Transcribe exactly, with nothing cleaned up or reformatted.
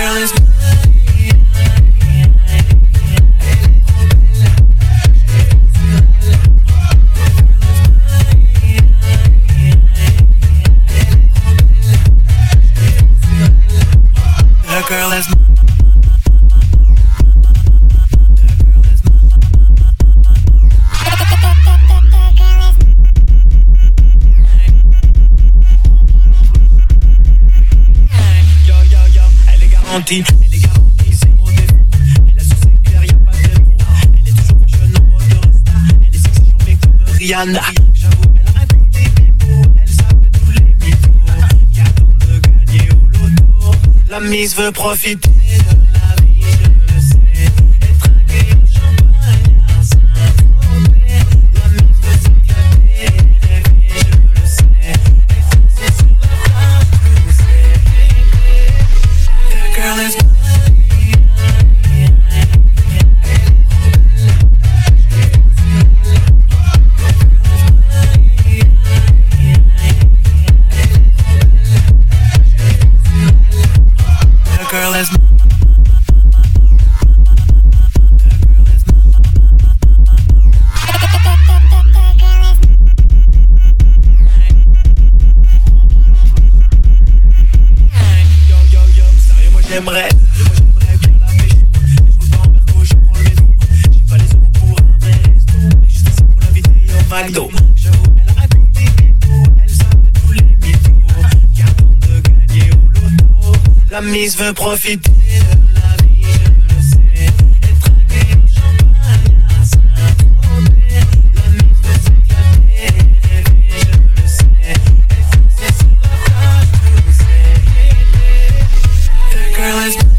girl is the girl is yo yo yo, elle est garantie, elle est garantie, zéro défaut. Elle a succès clair, y'a pas de défaut. Elle est toujours fashion en mode resta. Elle est sexy, chambée comme Rihanna. J'avoue, elle a un côté bimbo. Elle sape tous les mythos qui attendent de gagner au loto. La mise veut profiter de la vie, je le sais. Et trinquer au champagne à Saint-Tropez. La mise veut s'éclater et rêver, je le sais. Et foncer sur la plage, pousser. The girl is the girl is yo yo yo, sérieux moi j'aimerais, moi j'aimerais bien la pécho. Mais je roule pas en Merco, je prends le métro. J'ai pas les euros pour un vrai resto, mais juste assez pour l'inviter au McDo. J'avoue, elle a un côté bimbo, elle sape tous les mythos qui attendent de gagner au loto. La mise veut profiter de la vie, je le sais. Et trinquer au champagne à Saint-Tropez. La mise veut s'éclater et rêver, je le sais. Et foncer sur la plage, pousser. The girl is